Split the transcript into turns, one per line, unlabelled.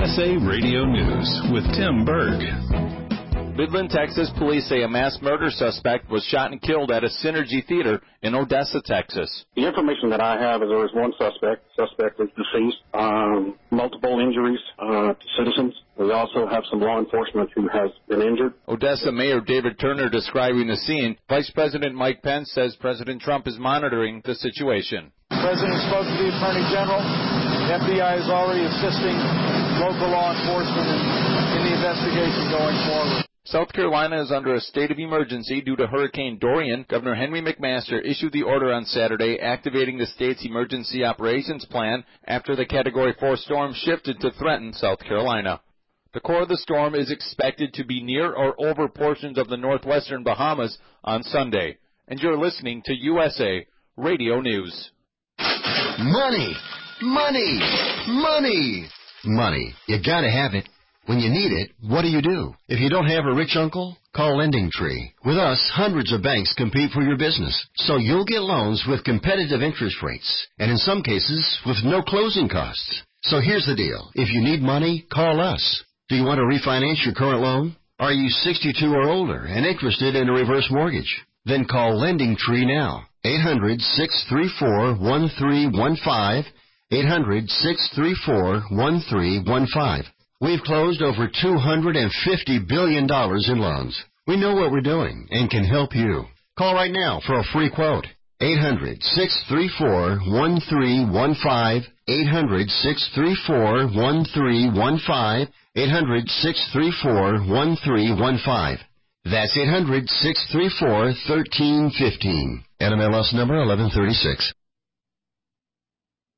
USA Radio News with Tim Berg.
Midland, Texas police say a mass murder suspect was shot and killed at a Synergy Theater in Odessa, Texas.
The information that I have is there was one suspect. Suspect is deceased. Multiple injuries to citizens. We also have some law enforcement who has been injured.
Odessa Mayor David Turner describing the scene. Vice President Mike Pence says President Trump is monitoring the situation.
The President spoke to the Attorney General. The FBI is already assisting local law enforcement in the investigation going forward.
South Carolina is under a state of emergency due to Hurricane Dorian. Governor Henry McMaster issued the order on Saturday activating the state's emergency operations plan after the Category 4 storm shifted to threaten South Carolina. The core of the storm is expected to be near or over portions of the northwestern Bahamas on Sunday. And you're listening to USA Radio News.
Money, money, money, money. You gotta have it. When you need it, what do? If you don't have a rich uncle, call LendingTree. With us, hundreds of banks compete for your business, so you'll get loans with competitive interest rates, and in some cases, with no closing costs. So here's the deal. If you need money, call us. Do you want to refinance your current loan? Are you 62 or older and interested in a reverse mortgage? Then call LendingTree now. 800-634-1315. 800-634-1315. We've closed over $250 billion in loans. We know what we're doing and can help you. Call right now for a free quote. 800-634-1315. 800-634-1315. 800-634-1315. That's 800-634-1315. NMLS number 1136.